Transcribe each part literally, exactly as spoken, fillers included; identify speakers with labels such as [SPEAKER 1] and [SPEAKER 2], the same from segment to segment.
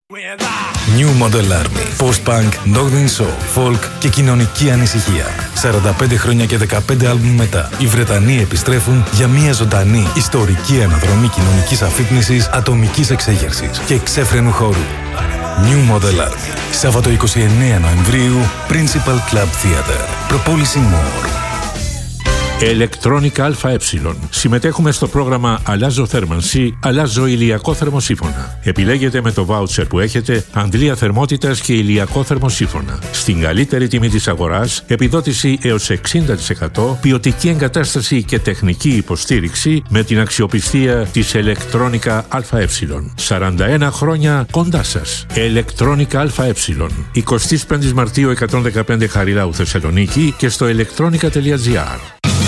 [SPEAKER 1] New Model Army. Post-punk, Northern Soul, folk και κοινωνική ανησυχία. σαράντα πέντε χρόνια και δεκαπέντε άλμπουμ μετά, οι Βρετανοί επιστρέφουν για μια ζωντανή, ιστορική αναδρομή κοινωνικής αφύπνισης, ατομικής εξέγερσης και εξέφρενου χώρου. New Model Army. Σάββατο εικοστή ενάτη Νοεμβρίου, Principal Club Theatre. Προπόληση More.
[SPEAKER 2] Electronica ΑΕ. Συμμετέχουμε στο πρόγραμμα Αλλάζω θέρμανση, αλλάζω ηλιακό θερμοσύφωνα. Επιλέγετε με το βάουτσερ που έχετε αντλία θερμότητας και ηλιακό θερμοσύφωνα. Στην καλύτερη τιμή της αγοράς, επιδότηση έως εξήντα τοις εκατό, ποιοτική εγκατάσταση και τεχνική υποστήριξη με την αξιοπιστία της Electronica ΑΕ. σαράντα ένα χρόνια κοντά σας. Electronica ΑΕ. εικοστή πέμπτη Μαρτίου εκατόν δεκαπέντε Χαριλάου Θεσσαλονίκη και στο electronica τελεία gr.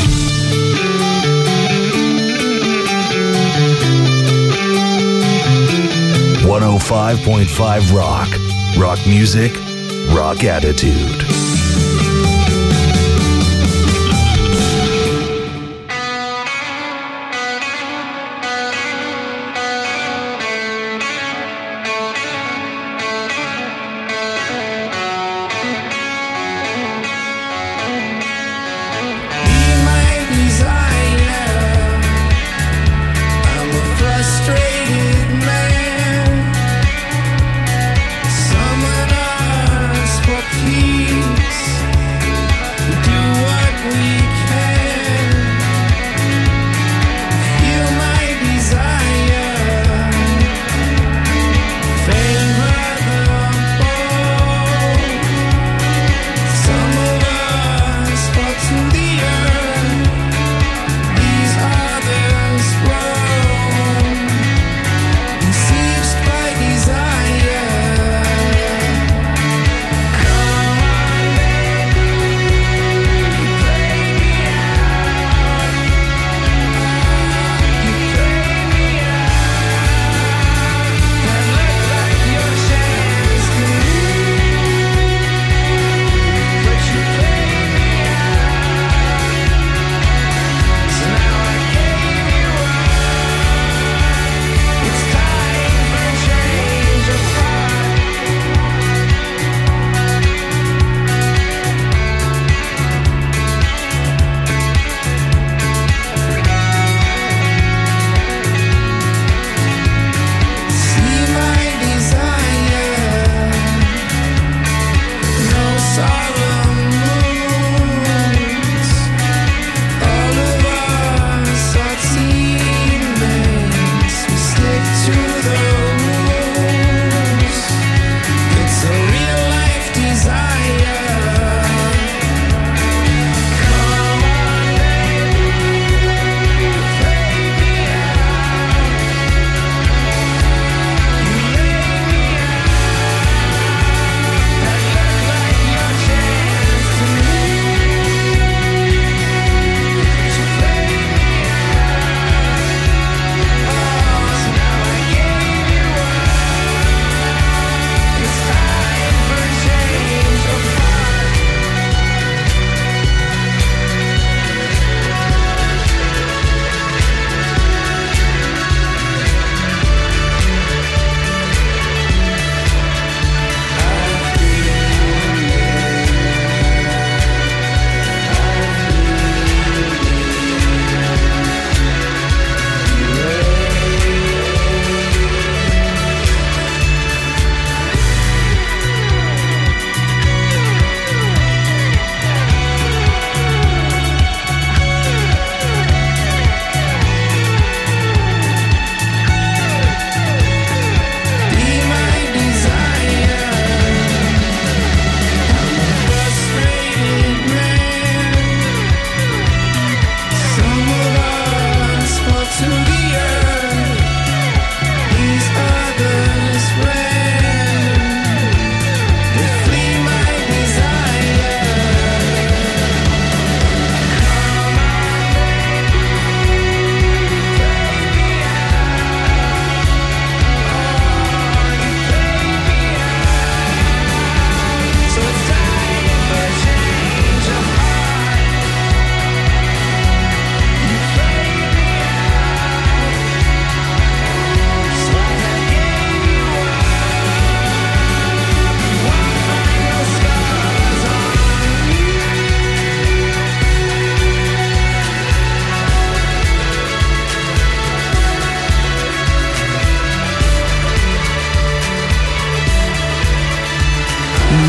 [SPEAKER 3] εκατόν πέντε κόμμα πέντε Rock. Rock music, rock attitude.
[SPEAKER 4] Peace.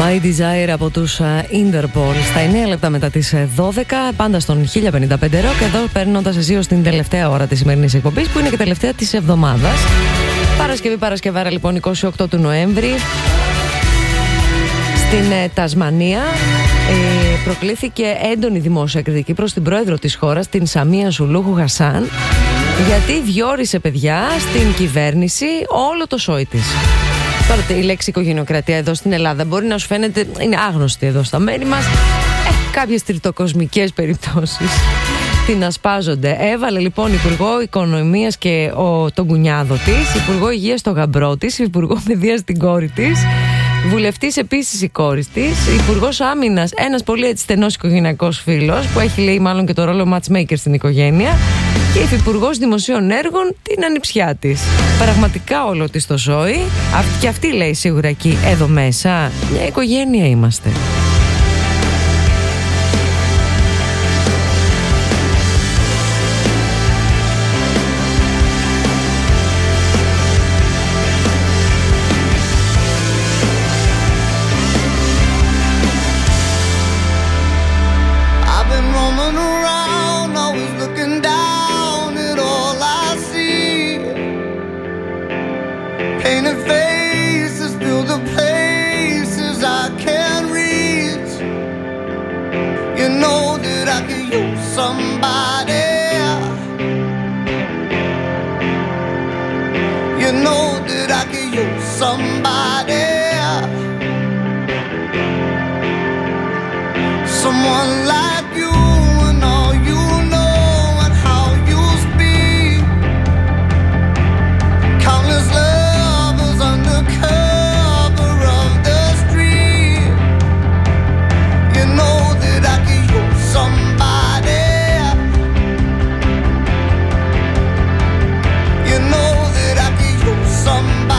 [SPEAKER 4] My Desire από τους Interpol στα εννέα λεπτά μετά τις δώδεκα, πάντα στον χίλια πενήντα πέντε Rock, εδώ παίρνοντας εσύ ως την τελευταία ώρα της σημερινής εκπομπής, που είναι και τελευταία της εβδομάδας. Παρασκευή Παρασκευάρα λοιπόν, εικοστή όγδοη του Νοέμβρη, στην ε, Τασμανία ε, προκλήθηκε έντονη δημόσια κριτική προς την πρόεδρο της χώρας, την Σαμία Σουλούχου Χασάν, γιατί διόρισε, παιδιά, στην κυβέρνηση όλο το σόι της. Τώρα η λέξη οικογενειοκρατία εδώ στην Ελλάδα μπορεί να σου φαίνεται, είναι άγνωστη εδώ στα μέρη μας. Ε, κάποιες τριτοκοσμικές περιπτώσεις την ασπάζονται. Έβαλε λοιπόν υπουργό οικονομίας και ο, τον κουνιάδο της, υπουργό υγείας τον γαμπρό της, υπουργό παιδείας την κόρη της, βουλευτής επίσης η κόρη της, υπουργός άμυνας ένας πολύ έτσι στενός οικογενειακός φίλος που έχει, λέει, μάλλον και το ρόλο matchmaker στην οικογένεια, και υφυπουργός δημοσίων έργων την ανιψιά της. Πραγματικά όλο της το σόι. Και αυτή, λέει, σίγουρα εκεί εδώ μέσα μια οικογένεια είμαστε.
[SPEAKER 5] Somebody, someone like you, and all you know and how you speak. Countless lovers under cover of the street. You know that I could use somebody. You know that I could use somebody.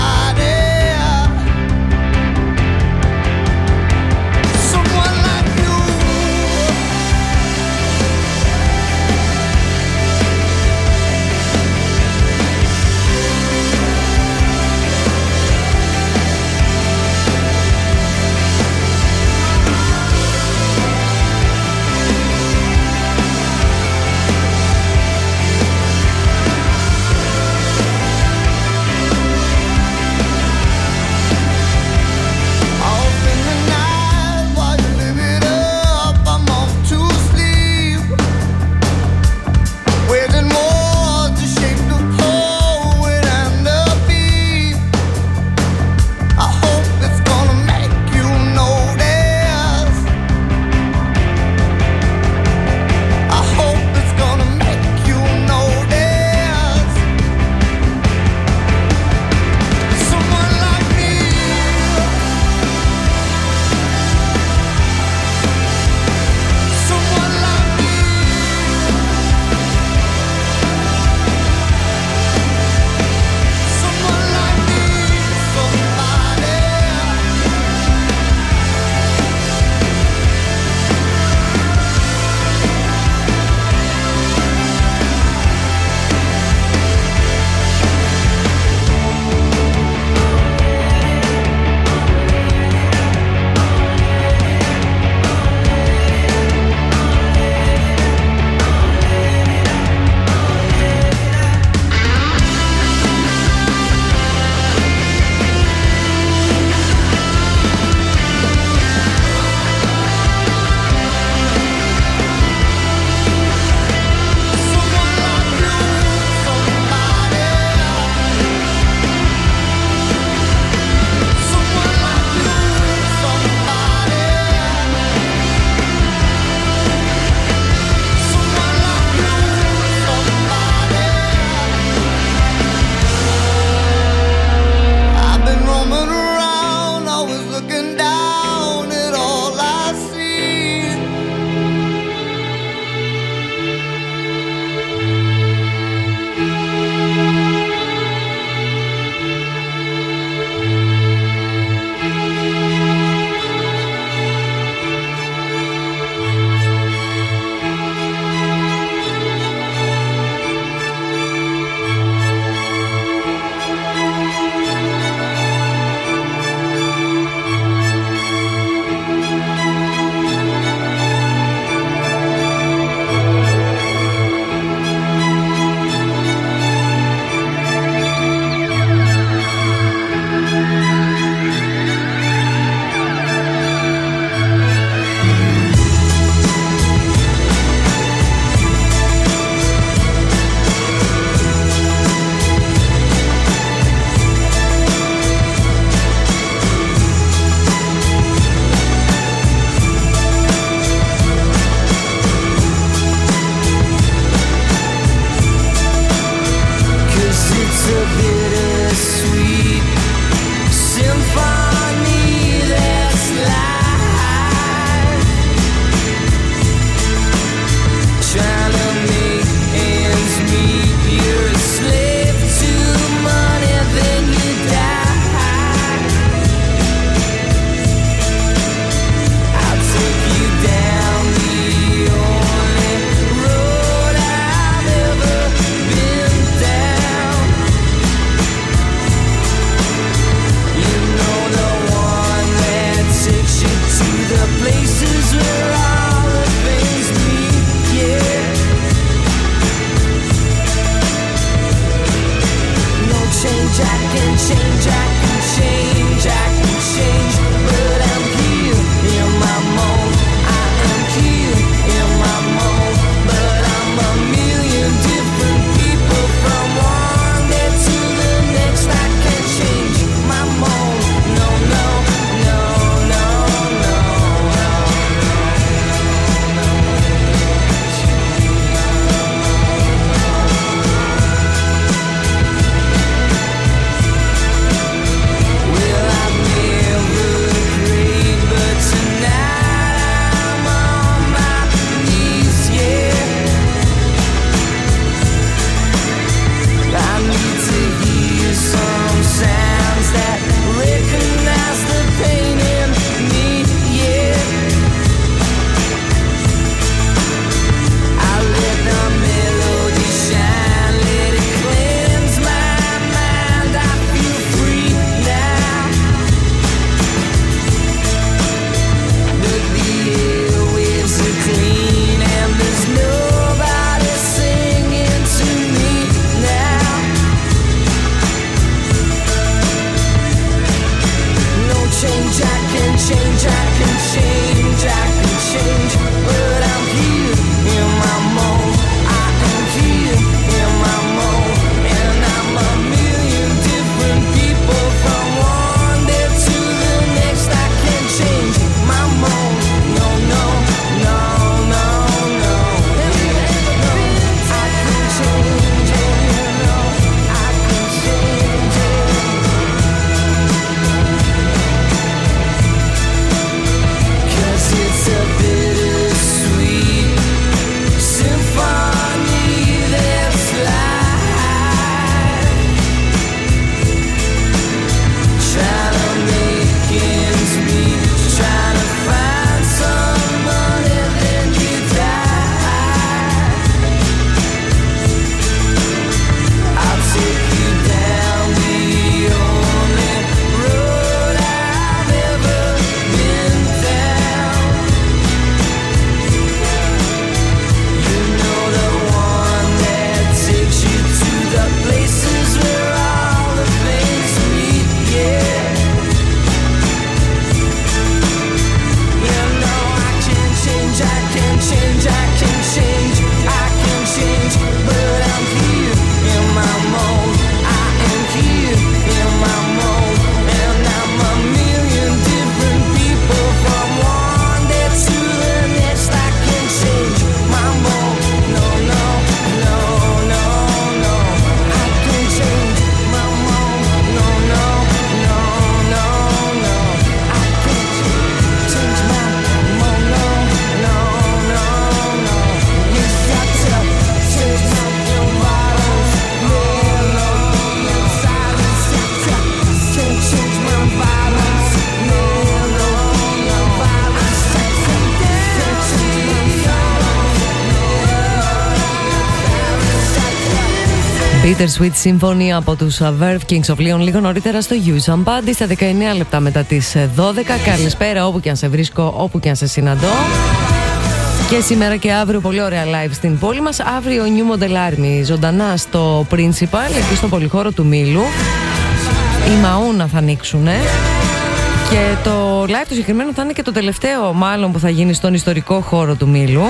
[SPEAKER 4] Bittersweet Symphony από τους Verve Kings of Leon λίγο νωρίτερα στο You Somebody στα δεκαεννέα λεπτά μετά τις δώδεκα. Καλησπέρα όπου και αν σε βρίσκω, όπου και αν σε συναντώ. Και σήμερα και αύριο πολύ ωραία live στην πόλη μας. Αύριο New Model Army ζωντανά στο Principal, εκεί στο πολυχώρο του Μήλου. Οι Μαούνα θα ανοίξουνε. Και το live του συγκεκριμένο θα είναι και το τελευταίο μάλλον που θα γίνει στον ιστορικό χώρο του Μήλου.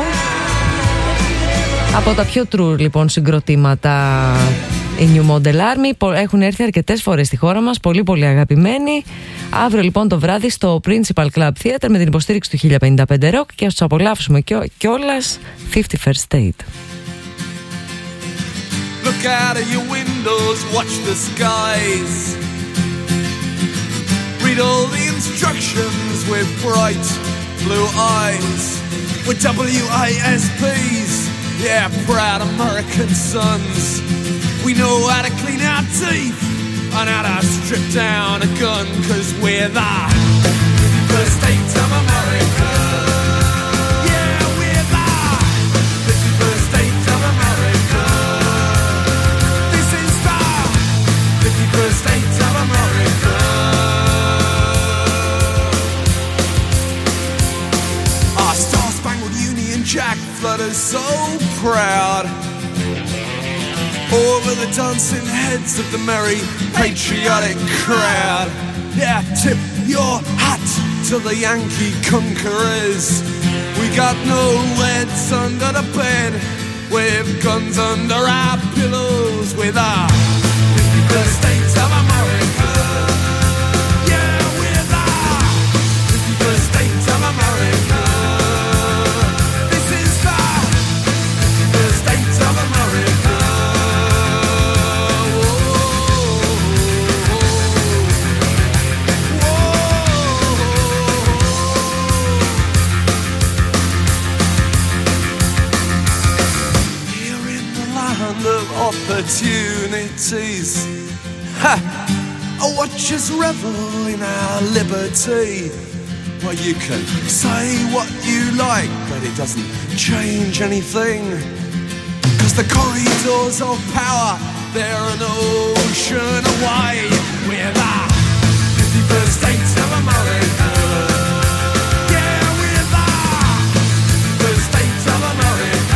[SPEAKER 4] Από τα πιο true λοιπόν συγκροτήματα η New Model Army. Έχουν έρθει αρκετές φορές στη χώρα μας, πολύ πολύ αγαπημένοι. Αύριο λοιπόν το βράδυ στο Principal Club Theatre με την υποστήριξη του χίλια πενήντα πέντε Rock και ας τους απολαύσουμε κιόλας fifty-first State.
[SPEAKER 5] Look out of your windows, watch the skies. Read all the instructions with bright blue eyes. We're W A S Ps, yeah, proud American sons. We know how to clean our teeth and how to strip down a gun, cause we're the fifty-first state of America. Yeah, we're the fifty-first state of America. This is the fifty-first state of America. Our Star-Spangled Union Jack flutters so proud over the dancing heads of the merry patriotic crowd. Yeah, tip your hat to the Yankee conquerors. We got no leads under the bed, with guns under our pillows, with our fifty-first state of America. Yeah, we're the fifty-first state of America. This is the fifty-first state of America. Of opportunities, ha! I watch us revel in our liberty. Well, you can say what you like, but it doesn't change anything. Cause the corridors of power, they're an ocean away. We're the fifty-first state of America. Yeah, we're the fifty-first state of America.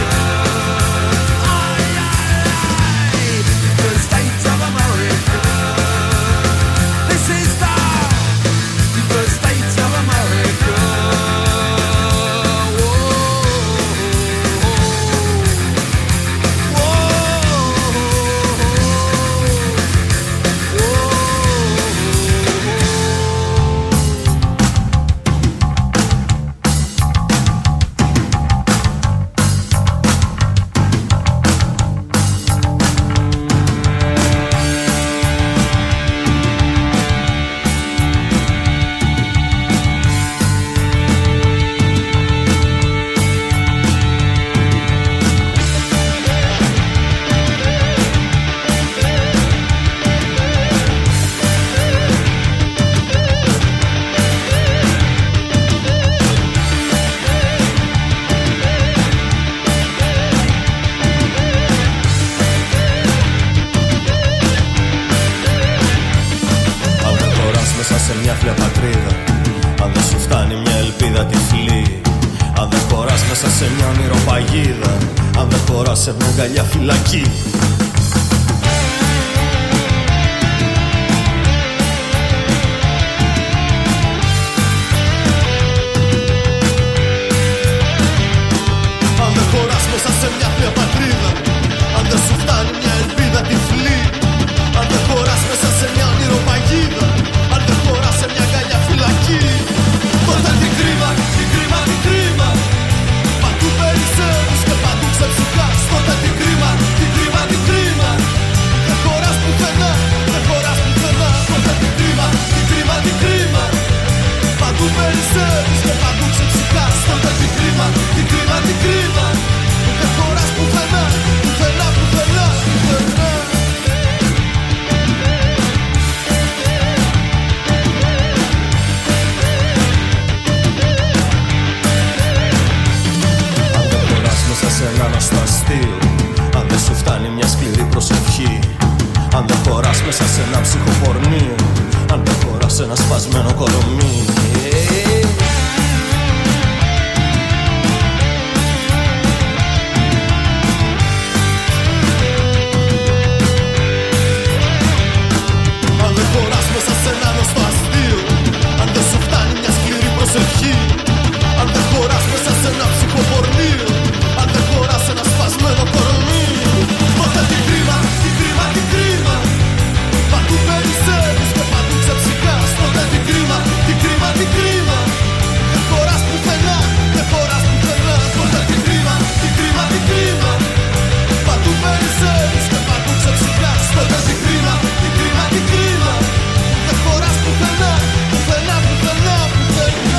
[SPEAKER 6] Σε μια αγκαλιά φυλακή. Αν δεν χωράς μέσα σε μια θεία πατρίδα, αν δεν σου φτάνει μια ελπίδα τυφλή, αν δεν χωράς μέσα σε μια ονειροπαγίδα, αν δεν χωράς σε μια αγκαλιά φυλακή, τότε τι κρίμα, τι κρίμα, τι κρίμα. Παντού περισσεύεις και παντού ξεψυχάς. Τότε τι κρίμα, τι κρίμα, τι σπασμένο κορμί. Αν δεν χωράς μέσα σε ένα γνωστό αστείο, αν δεν σου φτάνει μια σκληρή προσευχή, αν δεν χωράς μέσα σε ένα ψυχοπορνείο, αν δεν χωράς ένα σπασμένο κορμί, τότε τι κρίμα, τι κρίμα, τι κρίμα. Παντού περισσεύεις και παντού ξεψυχάς. Τότε τι κρίμα, τι κρίμα, τι κρίμα. Δεν χωράς πουθενά, δεν χωράς πουθενά. Τότε τι κρίμα, τι κρίμα, τι κρίμα. Παντού περισσεύεις και παντού ξεψυχάς. Τότε τι κρίμα, τι κρίμα, τι κρίμα. Δεν χωράς πουθενά, πουθενά, πουθενά, πουθενά.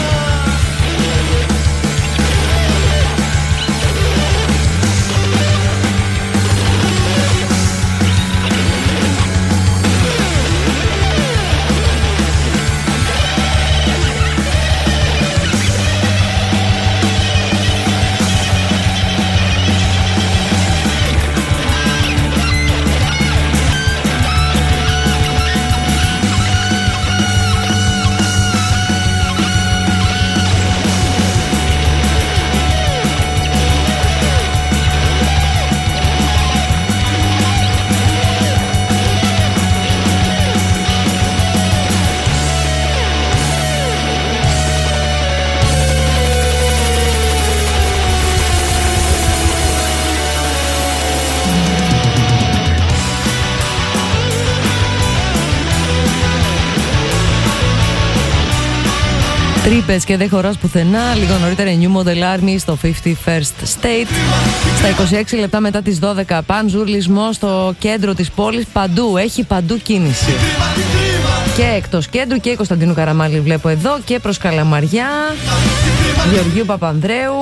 [SPEAKER 4] Τρύπες και δεν χωράς πουθενά. Λίγο νωρίτερα η New Model Army στο πενήντα first State. Στα είκοσι έξι λεπτά μετά τις δώδεκα. Πανζουρλισμό στο κέντρο της πόλης. Παντού, έχει παντού κίνηση. Και εκτός κέντρου και Κωνσταντίνου Καραμάλη βλέπω εδώ. Και προς Καλαμαριά, Γεωργίου Παπανδρέου,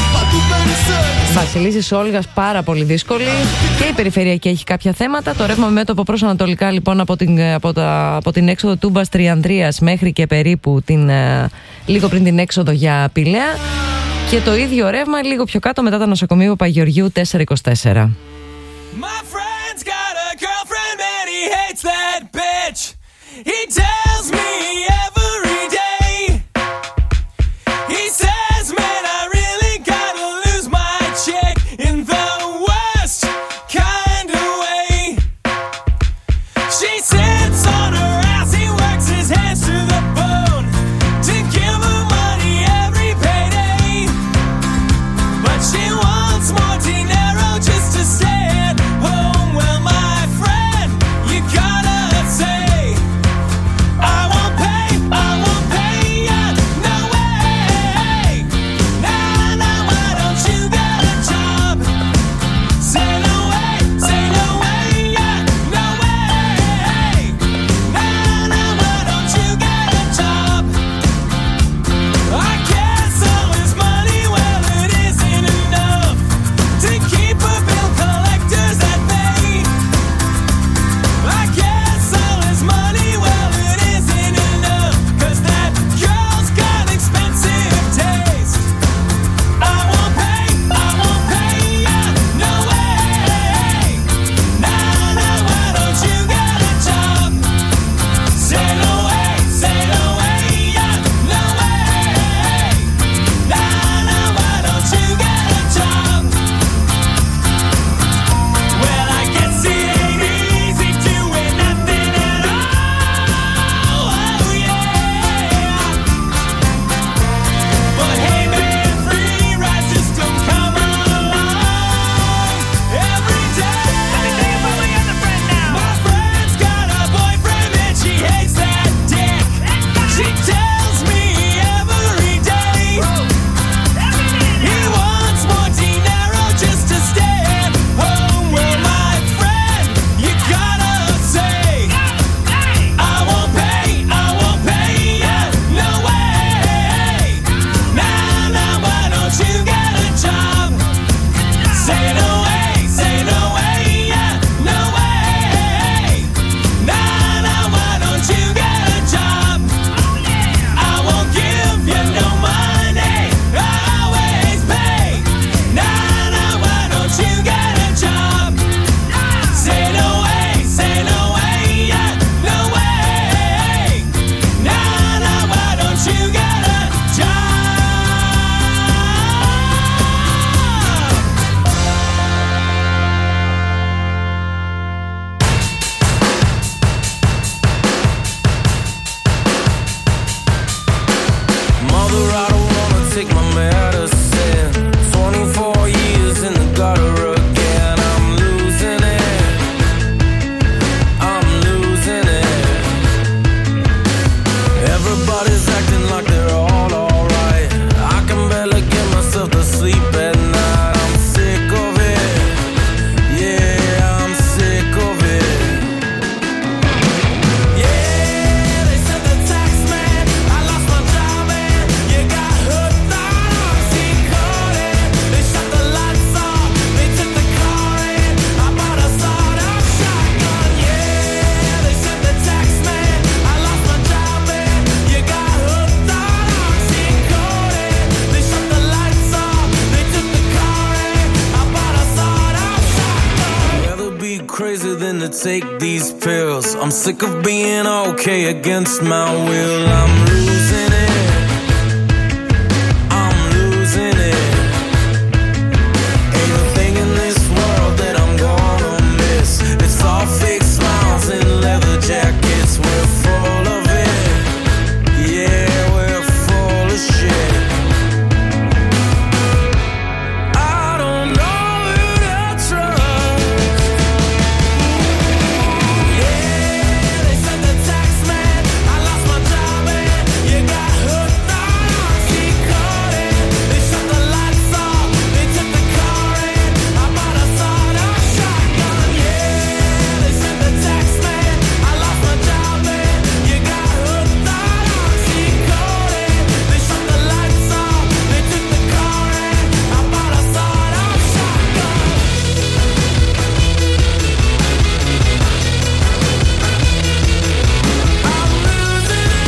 [SPEAKER 4] Βασιλίσσης Όλγας, πάρα πολύ δύσκολη. Και η περιφερειακή έχει κάποια θέματα. Το ρεύμα μέτωπο προς ανατολικά λοιπόν από την, από τα, από την έξοδο Τούμπας Τριανδρίας μέχρι και περίπου την, λίγο πριν την έξοδο για Πηλαία. Και το ίδιο ρεύμα λίγο πιο κάτω μετά το νοσοκομείο Παπαγεωργίου τετρακόσια είκοσι τέσσερα.
[SPEAKER 5] My friend's got a girlfriend and he hates that bitch. He tells me every day. He says, man, I really gotta lose my chick in the worst kind of way. She sits on her ass, he works his hands to the bone to give her money every payday. But she wants more dinero just to stay at home. Well, my friend, you gotta say
[SPEAKER 7] take my medicine. Twenty-four years in the gutter again. I'm losing it. I'm losing it. Everybody's acting like they're all alright. I can barely get myself to sleep at night. I'm sick of it. Yeah, I'm sick of it. Yeah, they said the tax man, I lost my job and you got hooked on oxycodone. They shut the lights off, they took the car in. I bought a sawed-off shotgun. Yeah, they said the tax man, I lost my job and you got hooked on oxycodone. They shut the lights off, they took the car in. I bought a sawed-off shotgun. I'd rather be crazy than to take these pills. I'm sick of being okay against my will. I'm losing it. I'm losing it. Ain't a thing in this world that I'm gonna miss. It's all fake smiles and leather jackets. We're full of it. Yeah, we're full of shit. I don't know who to trust. Yeah, they said the tax man, I lost my job and you got hooked on oxycodone. They shut the lights off, they took the car in. I bought a sawed-off shotgun. Yeah, they said the tax man, I lost my job and you got hooked on oxycodone. They shut the lights off, they took the car in. I bought a sawed-off shotgun. I'm losing it.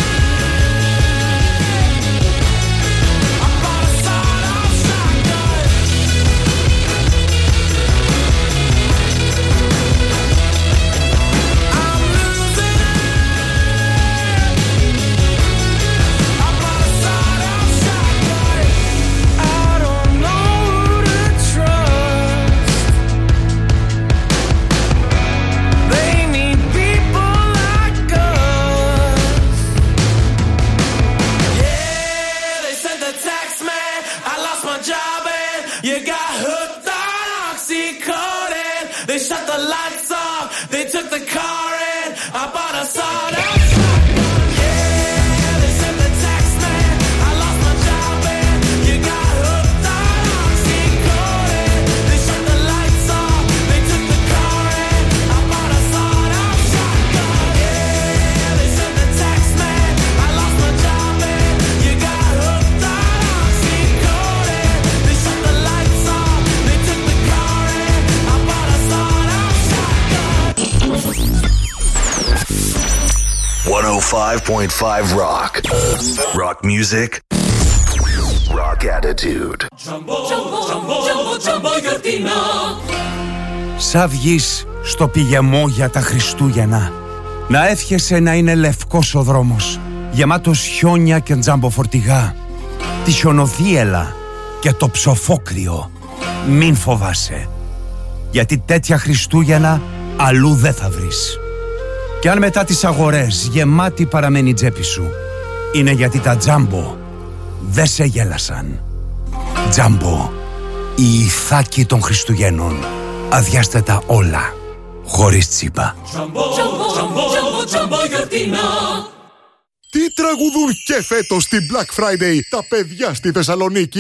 [SPEAKER 7] I bought a sawed-off shotgun. I'm losing it. I bought a sawed-off shotgun. I don't know who to trust. They need people like us. Yeah, they sent the tax man. I lost my job and you got hooked on oxycodone. They shut the lights off, they took the car in. I bought a sawed-off shotgun. Yeah, they sent the tax man. I lost my job and you got hooked on oxycodone. They shut the lights off, they took the car in. I bought a sawed-off shotgun. Yeah, they sent the tax man. I lost my job and you got hooked on oxycodone. They shut the lights off, they took the car in. I bought a sawed-off shotgun.
[SPEAKER 3] one oh five point five Rock. Rock music. Rock attitude.
[SPEAKER 8] Σαν βγεις στο πηγεμό για τα Χριστούγεννα, να εύχεσαι να είναι λευκός ο δρόμος, γεμάτος χιόνια και τζαμποφορτηγά, τη χιονοθύελα και το ψοφόκριο. Μην φοβάσαι, γιατί τέτοια Χριστούγεννα αλλού δεν θα βρεις. Κι αν μετά τις αγορές γεμάτη παραμένει η τσέπη σου, είναι γιατί τα τζάμπο δεν σε γέλασαν. Τζάμπο, η ηθάκη των Χριστουγέννων. Αδειάστε τα όλα, χωρίς τσίπα.
[SPEAKER 9] Τι τραγουδούν και φέτος στην Black Friday τα παιδιά στη Θεσσαλονίκη?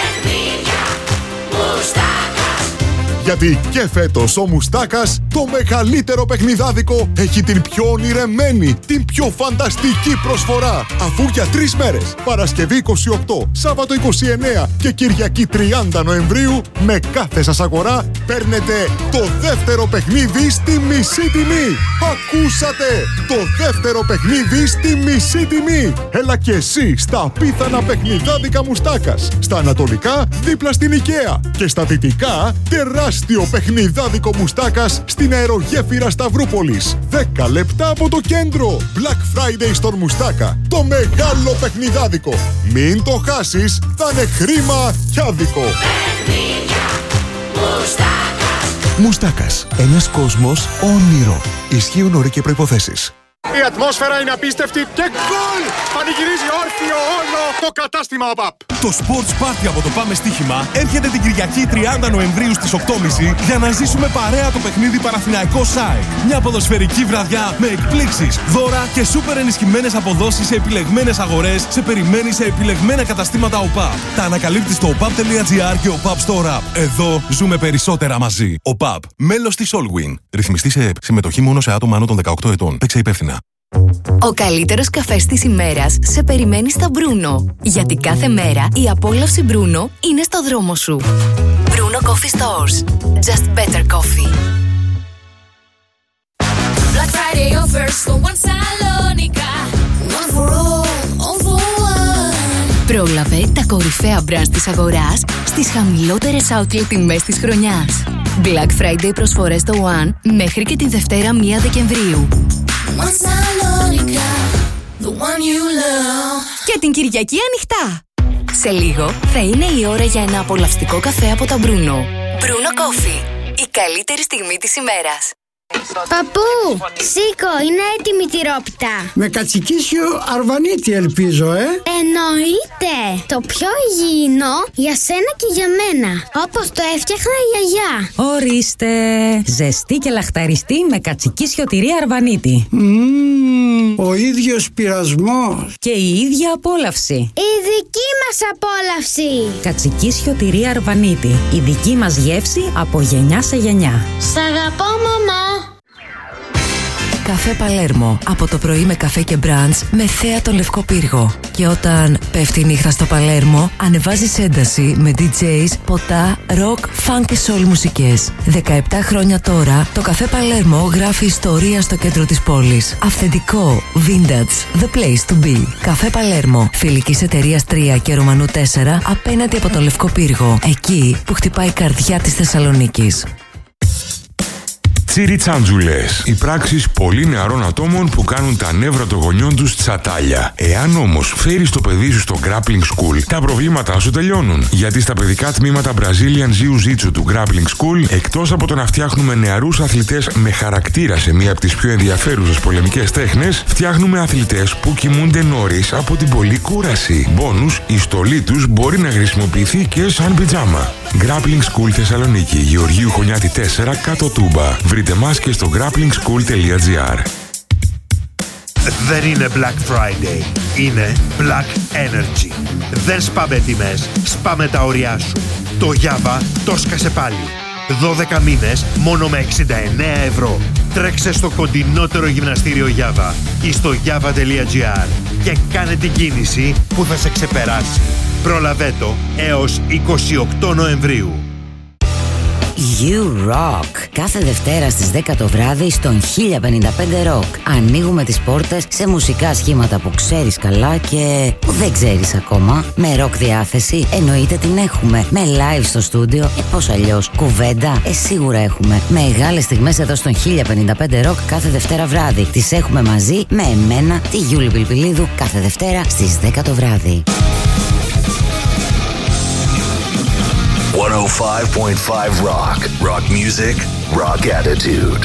[SPEAKER 9] Γιατί και φέτος ο Μουστάκας, το μεγαλύτερο παιχνιδάδικο, έχει την πιο ονειρεμένη, την πιο φανταστική προσφορά. Αφού για τρεις μέρες, Παρασκευή είκοσι οκτώ, Σάββατο είκοσι εννέα και Κυριακή τριάντα Νοεμβρίου, με κάθε σας αγορά παίρνετε το δεύτερο παιχνίδι στη μισή τιμή. Ακούσατε! Το δεύτερο παιχνίδι στη μισή τιμή. Έλα και εσύ στα απίθανα παιχνιδάδικα Μουστάκας. Στα ανατολικά, δίπλα στην IKEA. Και στα δυτικά, τεράστιο παιχνιδάδικο Μουστάκας στην αερογέφυρα Σταυρούπολης. δέκα λεπτά από το κέντρο. Black Friday στον Μουστάκα. Το μεγάλο παιχνιδάδικο. Μην το χάσεις, θα είναι χρήμα κι άδικο.
[SPEAKER 10] Μουστάκας. Ένας κόσμος όνειρο. Ισχύουν όροι και προϋποθέσεις.
[SPEAKER 9] Η ατμόσφαιρα είναι απίστευτη και γκολ! Πανηγυρίζει όρθιο όλο Το κατάστημα ΟΠΑΠ.
[SPEAKER 11] Το Sports Party από το Πάμε Στοίχημα έρχεται την Κυριακή τριάντα Νοεμβρίου στις οκτώ και μισή για να ζήσουμε παρέα το παιχνίδι Παναθηναϊκός ΣΑΕΚ. Μια ποδοσφαιρική βραδιά με εκπλήξεις, δώρα και σούπερ ενισχυμένες αποδόσεις σε επιλεγμένες αγορές σε περιμένει σε επιλεγμένα καταστήματα ΟΠΑΠ. Τα ανακαλύπτεις στο οπαπ τελεία τζι άρ και ΟΠΑΠ Store App. Εδώ ζούμε περισσότερα μαζί. ΟΠΑΠ, μέλος της Allwin. Ρυθμιστή σε ΕΠ. Συμμετοχή μόνο σε άτομα άνω των δεκαοκτώ ετών. Παίξε υπεύθυνα.
[SPEAKER 12] Ο καλύτερος καφές της ημέρας σε περιμένει στα Μπρούνο. Γιατί κάθε μέρα η απόλαυση Μπρούνο είναι στο δρόμο σου. Bruno Coffee Stores. Just better coffee.
[SPEAKER 13] Black Friday offers for one Salonika. One for all, all for one.
[SPEAKER 12] Πρόλαβε τα κορυφαία brands της αγοράς στις χαμηλότερες outlet τιμές της χρονιάς. Black Friday προσφορές στο One μέχρι και τη Δευτέρα πρώτη Δεκεμβρίου.
[SPEAKER 13] One Salonika, the one you love.
[SPEAKER 12] Και την Κυριακή ανοιχτά. Σε λίγο θα είναι η ώρα για ένα απολαυστικό καφέ από τα Bruno. Bruno Coffee. Η καλύτερη στιγμή της ημέρας.
[SPEAKER 14] Παππού, σήκω, είναι έτοιμη η τυρόπιτα.
[SPEAKER 15] Με κατσικίσιο αρβανίτη ελπίζω, ε.
[SPEAKER 14] Εννοείται. Το πιο υγιεινό για σένα και για μένα. Όπως το έφτιαχνα η γιαγιά.
[SPEAKER 16] Ορίστε. Ζεστή και λαχταριστή με κατσικίσιο τυρί αρβανίτη.
[SPEAKER 15] Mm, ο ίδιος πειρασμός.
[SPEAKER 16] Και η ίδια απόλαυση.
[SPEAKER 14] Η δική μας απόλαυση.
[SPEAKER 16] Κατσικίσιο τυρί αρβανίτη. Η δική μας γεύση από γενιά σε γενιά.
[SPEAKER 14] Σ' αγαπώ, μαμά.
[SPEAKER 4] Καφέ Παλέρμο. Από το πρωί με καφέ και μπραντς με θέα τον Λευκό Πύργο. Και όταν πέφτει η νύχτα στο Παλέρμο, ανεβάζεις ένταση με ντι τζέις, ποτά, ροκ, φανκ και σόλ μουσικές. δεκαεπτά χρόνια τώρα, το καφέ Παλέρμο γράφει ιστορία στο κέντρο της πόλης. Αυθεντικό, vintage, the place to be. Καφέ Παλέρμο. Φιλικής εταιρείας τρία και Ρωμανού τέσσερα απέναντι από τον Λευκό Πύργο. Εκεί που χτυπάει η καρδιά της Θεσσαλονίκης.
[SPEAKER 17] Τσιριτσάντζουλες. Οι πράξεις πολύ νεαρών ατόμων που κάνουν τα νεύρα των γονιών τους τσατάλια. Εάν όμως φέρεις το παιδί σου στο Grappling School, τα προβλήματά σου τελειώνουν. Γιατί στα παιδικά τμήματα Brazilian Jiu-Jitsu του Grappling School, εκτός από το να φτιάχνουμε νεαρούς αθλητές με χαρακτήρα σε μία από τις πιο ενδιαφέρουσες πολεμικές τέχνες, φτιάχνουμε αθλητές που κοιμούνται νωρίς από την πολλή κούραση. Μπόνους, η στολή τους μπορεί να χρησιμοποιηθεί και σαν πιτζάμα. Grappling School Θεσσαλονίκη, Γεωργίου Χωνιάτη τέσσερα, κάτω Τούμπα. Βρείτε μας και στο grappling school τελεία τζι άρ.
[SPEAKER 18] Δεν είναι Black Friday, είναι Black Energy. Δεν σπάμε τιμές, σπάμε τα ωριά σου. Το Java το σκάσε πάλι. δώδεκα μήνες μόνο με εξήντα εννέα ευρώ. Τρέξε στο κοντινότερο γυμναστήριο Java ή στο java τελεία τζι άρ και κάνε την κίνηση που θα σε ξεπεράσει. Προλαβέ το έως είκοσι οκτώ Νοεμβρίου.
[SPEAKER 19] You Rock. Κάθε Δευτέρα στις δέκα το βράδυ στον χίλια πενήντα πέντε Rock. Ανοίγουμε τις πόρτες σε μουσικά σχήματα που ξέρεις καλά και που δεν ξέρεις ακόμα. Με rock διάθεση εννοείται την έχουμε. Με live στο στούντιο, ε πώς αλλιώς. Κουβέντα, ε σίγουρα έχουμε. Μεγάλες στιγμές εδώ στον χίλια πενήντα πέντε Rock κάθε Δευτέρα βράδυ. Τις έχουμε μαζί με εμένα, τη Γιούλη Πιλπιλίδου, κάθε Δευτέρα στις δέκα το βράδυ.
[SPEAKER 3] εκατόν πέντε κόμμα πέντε Rock. Rock music, rock attitude.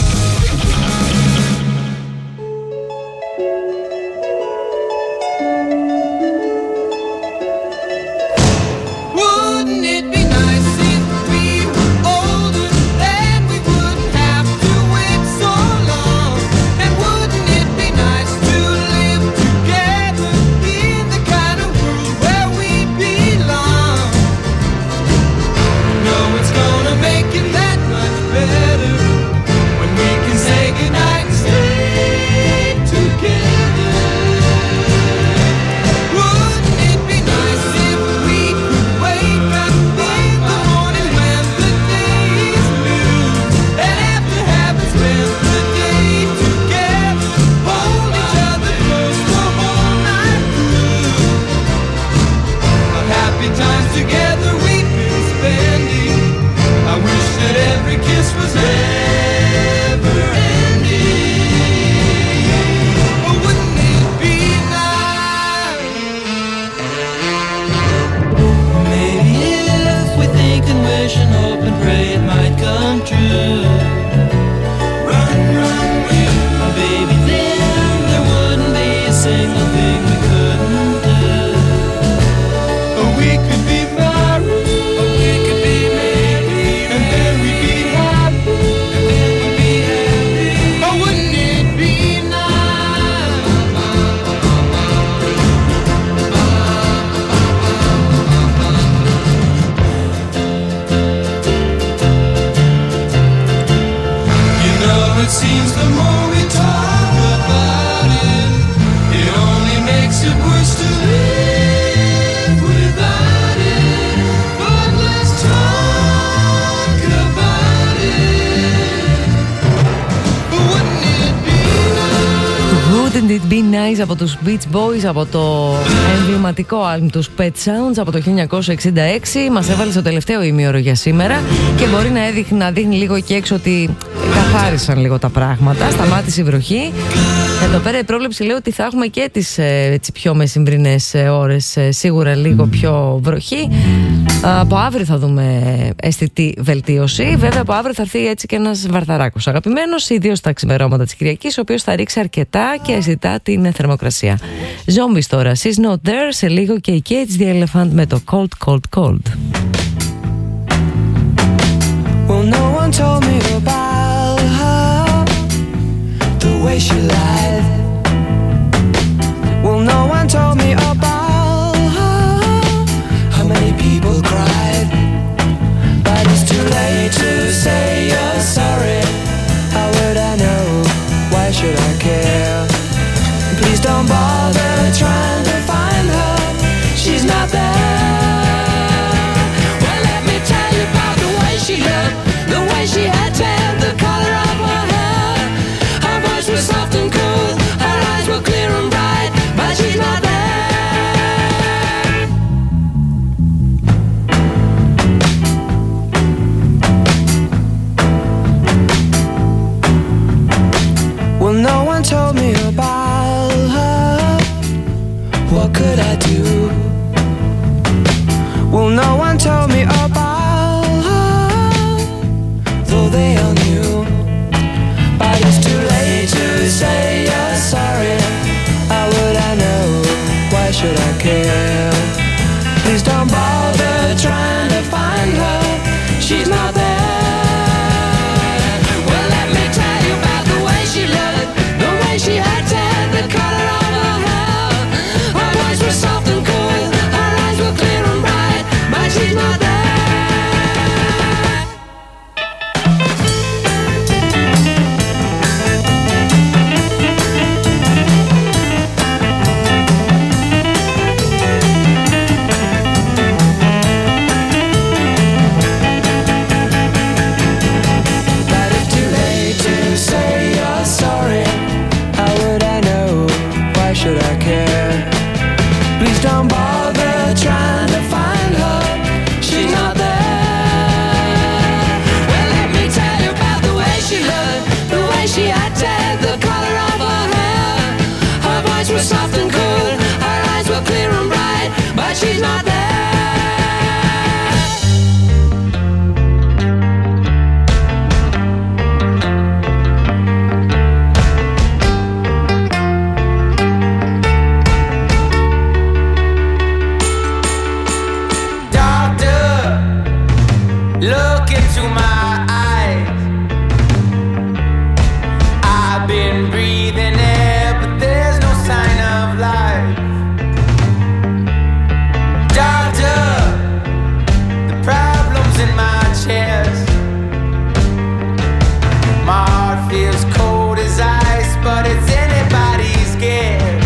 [SPEAKER 7] Wouldn't it be nice if we were older, then we wouldn't have to wait so long? And wouldn't it be nice to live together in the kind of world where we belong? No, it's gonna make it that much better when we can say goodnight and stay together. Wouldn't it be nice if we could wake up in the morning when the day is new, and after having spent the day together, hold each other close the whole night through? What happy times together we've been spending. I wish that every kiss was never ending. Oh, wouldn't it be nice? Maybe if we think and wish and hope and pray it might come true. Run, run, you, baby, then there wouldn't be a single thing we couldn't do.
[SPEAKER 4] It Be Nice από τους Beach Boys, από το εμβληματικό άλμ τους Pet Sounds από το χίλια εννιακόσια εξήντα έξι. Μας έβαλε στο τελευταίο ημίωρο για σήμερα και μπορεί να, έδειχνε, να δείχνει λίγο εκεί έξω ότι καθάρισαν λίγο τα πράγματα. Σταμάτησε η βροχή. Εδώ πέρα η πρόβλεψη λέει ότι θα έχουμε και τις έτσι, πιο μεσημβρινές ώρες, σίγουρα λίγο πιο βροχή. Από αύριο θα δούμε αισθητή βελτίωση. Βέβαια από αύριο θα έρθει έτσι και ένας βαρδαράκος αγαπημένος, ιδίως στα ξημερώματα της Κυριακής, ο οποίος θα ρίξει αρκετά και αισθητά την θερμοκρασία. Zombies τώρα, She's Not There, σε λίγο και η Cage the Elephant με το Cold Cold Cold.
[SPEAKER 7] Well, no one told me about her, the way she lied. Well, no one told me about her, how many people cried. But it's too late to say you're sorry. How would I know? Why should I care? Please don't bother trying to find her. She's not there. Well, let me tell you about the way she looked, the way she had tan, the color of her hair. Her voice was soft and cool, her eyes were clear and bright, but she's not there. Well, no one told me about her. What could I do? Well, no one told me about her, though they all knew. But it's too late to say you're sorry. How would I know? Why should I care? Please don't bother trying to find her. She's not there. Well, let me tell you about the way she looked, the way she had tan, the color of her hair. Her voice was soft and cool, her eyes were clear and bright, but she's not there. But it's too late to say you're sorry. How would I know? Why should I care? Please don't bother trying to find her. She's not there. Well, let me tell you about the way she looked, the way she had tan, the color of her hair. Her voice was soft and cool, her eyes were clear and bright, but she's not there. Doctor, look into my eyes. I've been breathing air, but there's no sign of life. Doctor, the problem's in my chest. My heart feels cold as ice, but it's anybody's guess.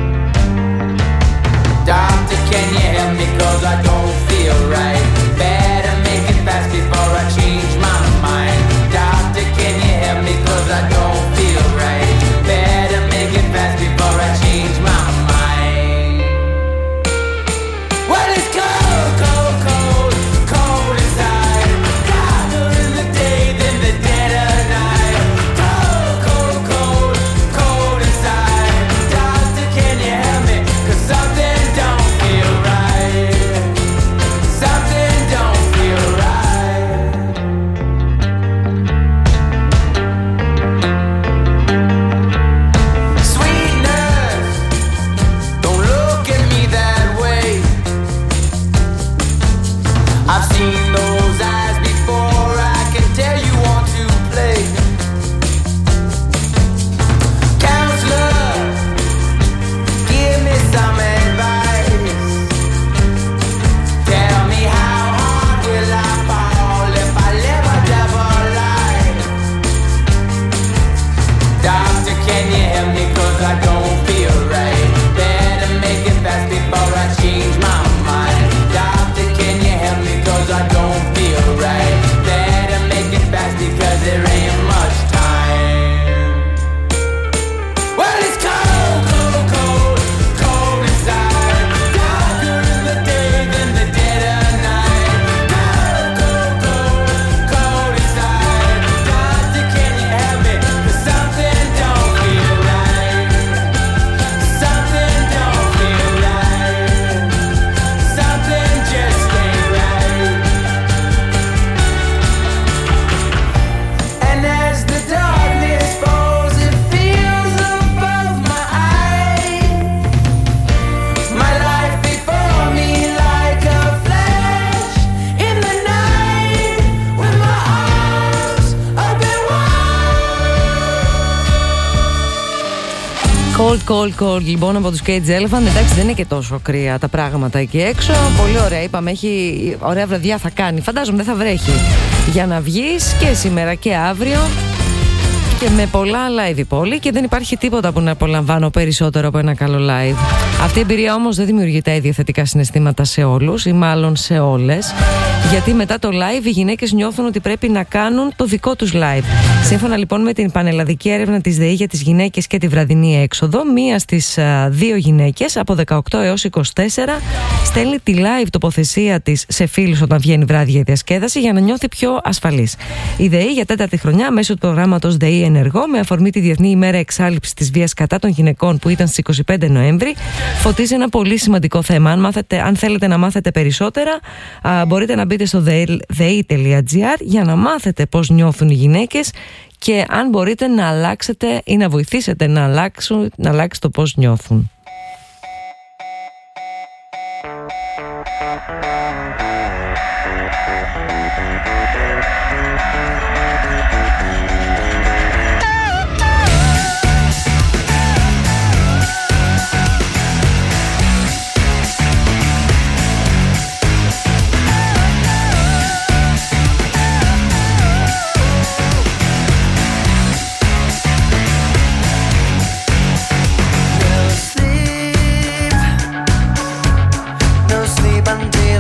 [SPEAKER 7] Doctor, can you help me? 'Cause I don't feel right. Better make it fast before I change my mind. Doctor, can you help me? 'Cause I don't feel right. Better make it fast before I change my mind. Well, it's cold, cold, cold, cold inside. Colder in the day than the dead of night. Cold, cold, cold, cold inside. Doctor, can you help me? 'Cause something don't feel right. Something don't
[SPEAKER 4] Cold, cold, cold, λοιπόν, από τους Cage Elephant. Εντάξει, δεν είναι και τόσο κρύα τα πράγματα εκεί έξω. Πολύ ωραία, είπαμε, έχει ωραία βραδιά θα κάνει. Φαντάζομαι δεν θα βρέχει για να βγεις και σήμερα και αύριο. Και με πολλά live η πόλη και δεν υπάρχει τίποτα που να απολαμβάνω περισσότερο από ένα καλό live. Αυτή η εμπειρία όμως δεν δημιουργεί τα ίδια θετικά συναισθήματα σε όλους ή μάλλον σε όλες. Γιατί μετά το live οι γυναίκες νιώθουν ότι πρέπει να κάνουν το δικό τους live. Σύμφωνα λοιπόν με την πανελλαδική έρευνα της ΔΕΗ για τις γυναίκες και τη βραδινή έξοδο, μία στις α, δύο γυναίκες από δεκαοκτώ έως είκοσι τέσσερα στέλνει τη live τοποθεσία της σε φίλους όταν βγαίνει βράδυ για διασκέδαση για να νιώθει πιο ασφαλής. Η ΔΕΗ για τέταρτη χρονιά μέσω του προγράμματος ΔΕΗ Ενεργό, με αφορμή τη Διεθνή ημέρα εξάλειψης της βίας κατά των γυναικών που ήταν στις είκοσι πέντε Νοέμβρη, φωτίζει ένα πολύ σημαντικό θέμα. Αν, μάθετε, αν θέλετε να μάθετε περισσότερα, α, μπορείτε να μπείτε στο δei τελεία τζι άρ για να μάθετε πώς νιώθουν οι γυναίκες και αν μπορείτε να αλλάξετε ή να βοηθήσετε να αλλάξουν, να αλλάξει το πώς νιώθουν.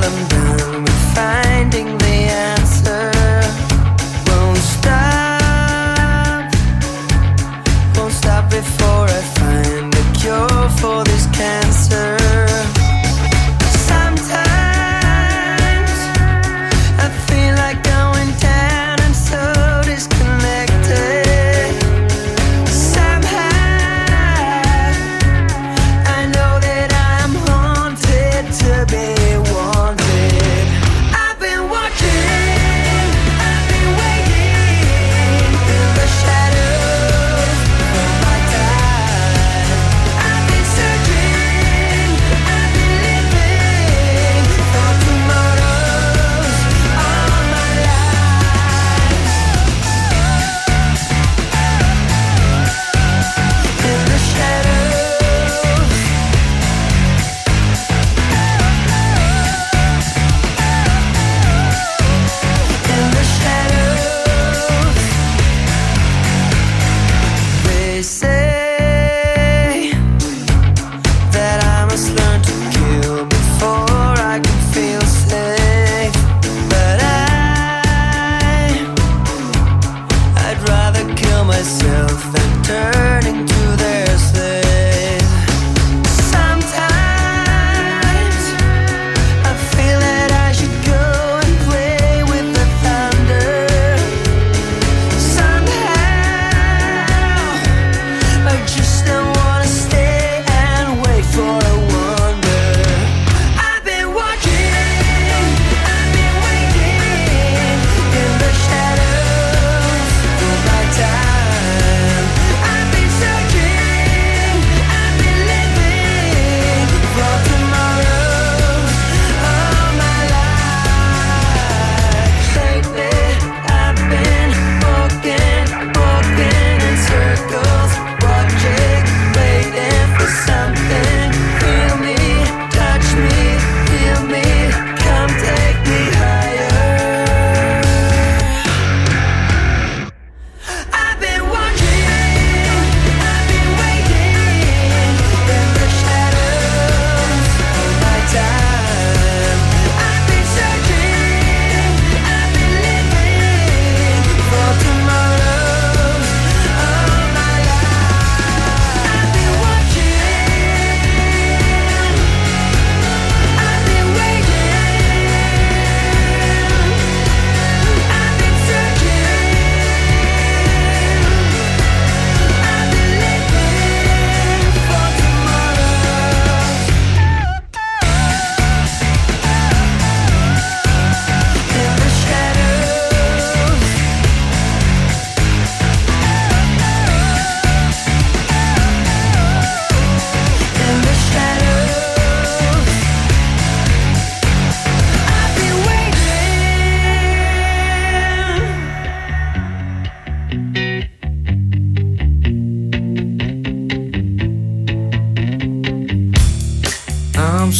[SPEAKER 7] Until I'm done with finding the answer. Won't stop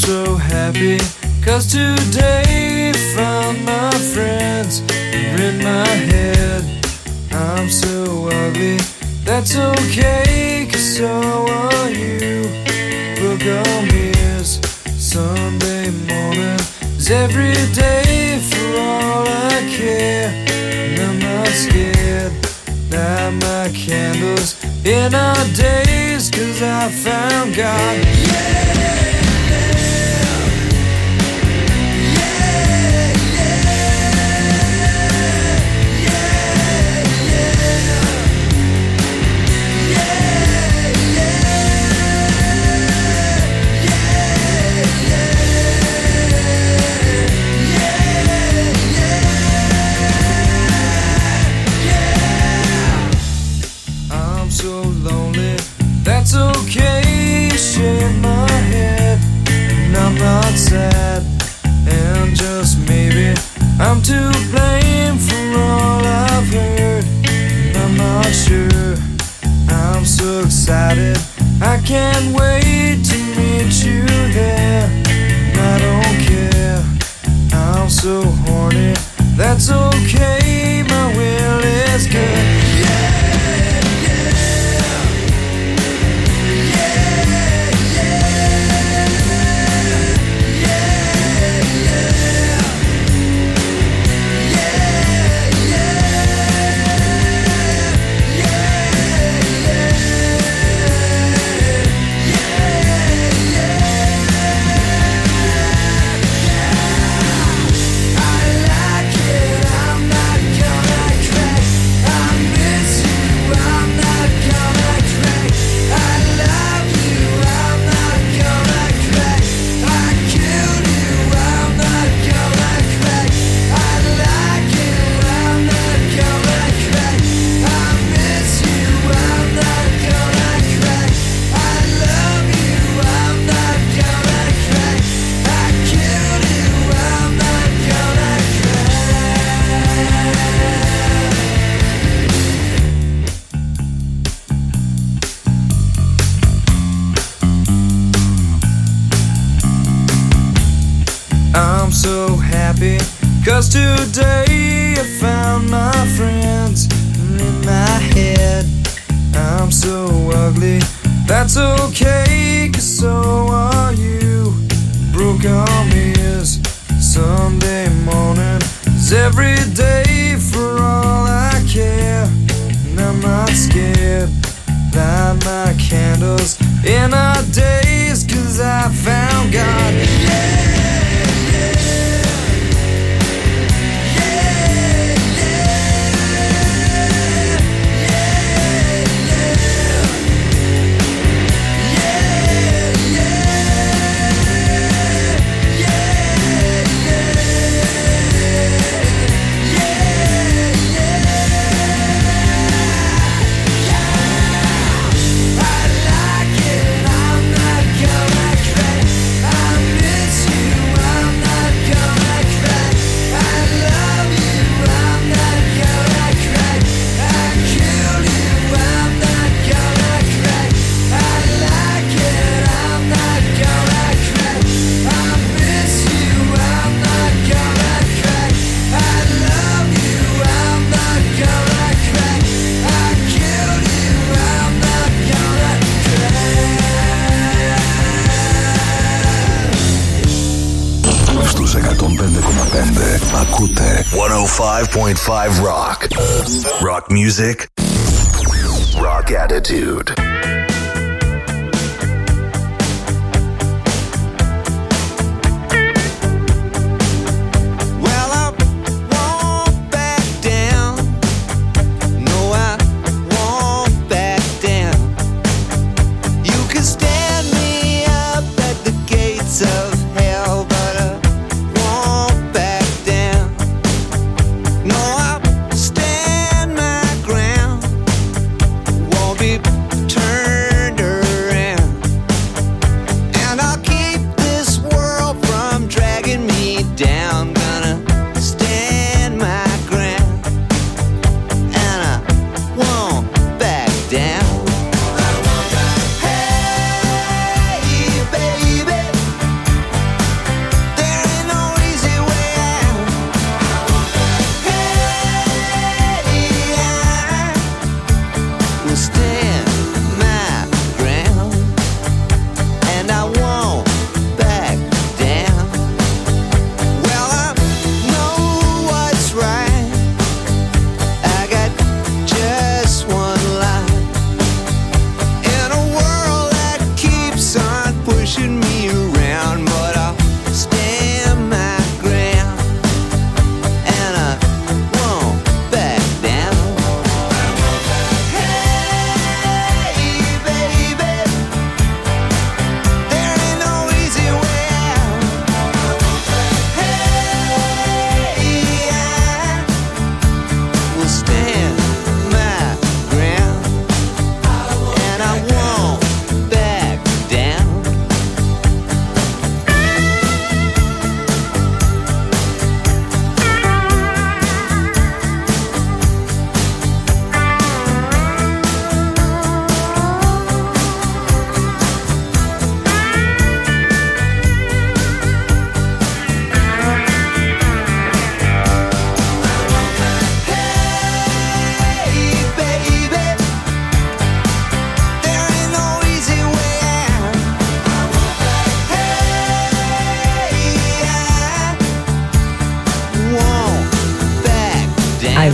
[SPEAKER 5] so happy, cause today found my friends are in my head. I'm so ugly, that's okay, cause so are you. Book on ears, Sunday morning is every day for all I care. And I'm not scared, light my candles in our days, cause I found God. Yeah! That's okay, shake my head, and I'm not sad, and just maybe I'm to blame for all I've heard, and I'm not sure. I'm so excited, I can't wait to meet you there, and I don't care, I'm so horny, that's okay, my will is good. Yeah! So happy, cause today I found my friends in my head. I'm so ugly, that's okay, cause so are you. Broke arm ears, Sunday morning is every day for all I care. And I'm not scared, light my candles in our days, cause I found God. Yeah!
[SPEAKER 3] Ακούτε εκατόν πέντε κόμμα πέντε Rock. Rock music. Rock attitude.
[SPEAKER 5] Turn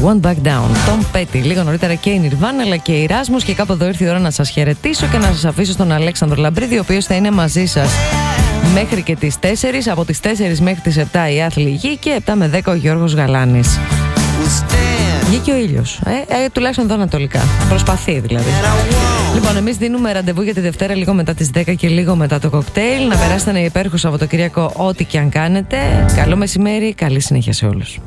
[SPEAKER 4] Won't Back Down. Τον Petty. Λίγο νωρίτερα και η Nirvana αλλά και η Erasmus. Και κάπου εδώ ήρθε η ώρα να σας χαιρετήσω και να σας αφήσω στον Αλέξανδρο Λαμπρίδη, ο οποίος θα είναι μαζί σας μέχρι και τις τέσσερις. Από τις τέσσερις μέχρι τις επτά η Άθλη Γη και επτά με δέκα ο Γιώργος Γαλάνης. Βγήκε ο ήλιος. Ε, ε, τουλάχιστον εδώ ανατολικά. Προσπαθεί δηλαδή. Λοιπόν, εμείς δίνουμε ραντεβού για τη Δευτέρα λίγο μετά τις δέκα και λίγο μετά το κοκτέιλ. Να περάσετε ένα υπέροχο Σαββατοκύριακο ό,τι και αν κάνετε. Καλό μεσημέρι, καλή συνέχεια σε όλους.